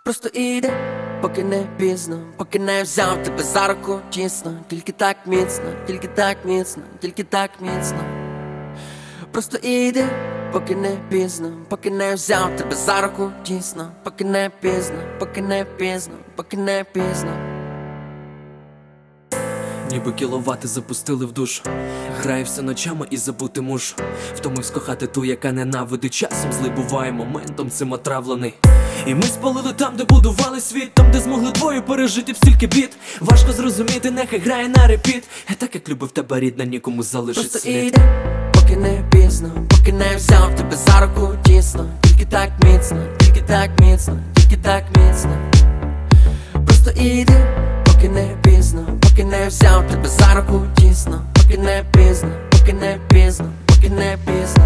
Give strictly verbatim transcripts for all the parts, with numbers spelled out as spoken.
Просто іди, поки не пізно, поки не взяв тебе за руку, дійсно. Тільки так міцно, тільки так міцно, тільки так міцно. Просто іди, поки не пізно, поки не взяв тебе за руку, дійсно. Поки не пізно, поки не пізно, поки не пізно. Ніби кіловати запустили в душу. Граю все ночами і забути мушу. Втомивсь кохати ту, яка ненавидить. Часом злий буває моментом цим отравлений. І ми спалили там, де будували світ, там, де змогли двоє пережити б стільки бід. Важко зрозуміти, нехай грає на репіт. Я так як любив тебе, рідна, нікому залишить Просто слід. іди, поки не пізно, поки не взяв тебе за руку, дійсно. Тільки так міцно, тільки так міцно, тільки так міцно. Просто іди, поки не пізно, поки не взяв тебе за руку, дійсно. Поки не пізно, поки не пізно, поки не пізно.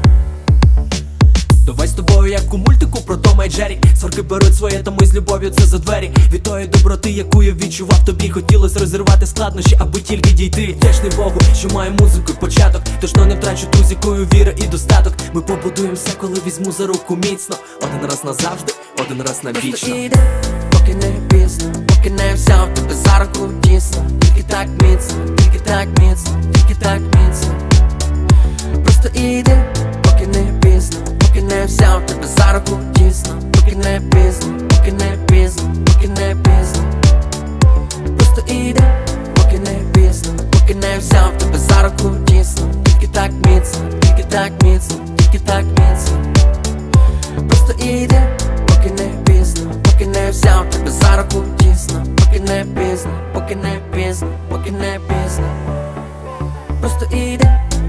Давай з тобою, як у мультику про Тома і Джері. Сварки беруть своє, та ми з любов'ю це за двері. Від тої доброти, яку я відчував тобі, хотілось розірвати складнощі, аби тільки дійти. Вдячний Богу, що маю музику і початок, точно не втрачу ту, з якою віра і достаток. Ми побудуємося, коли візьму за руку міцно. Один раз назавжди, один раз навічно. Просто іди, поки не пізно, поки не взяв тебе за руку, дійсно. Тільки так міцно, тільки так міцно, тільки так міцно. Просто іди, поки не пізно, поки не взяв тебе за руку, дійсно. Поки не пізно, поки не пізно, поки не пізно. Просто іди, поки не пізно, поки не взяв тебе за руку, дійсно. Тільки так міцно, тільки так міцно, тільки так міцно. Просто іди, поки не пізно, поки не взяв тебе за руку, дійсно. Поки не пізно, поки не пізно, поки не пізно. Просто іди.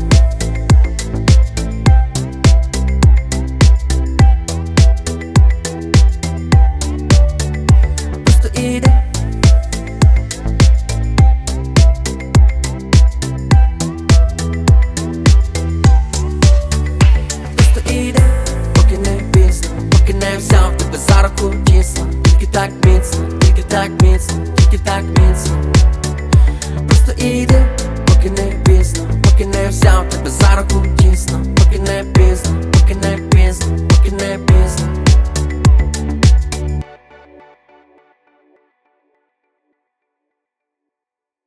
Взяв тебе за руку, дійсно. Тільки так міцно, тільки так міцно, тільки так міцно. Просто іди, поки не пізно, поки не взяв тебе за руку, дійсно. Поки не пізно, поки не пізно, поки не пізно.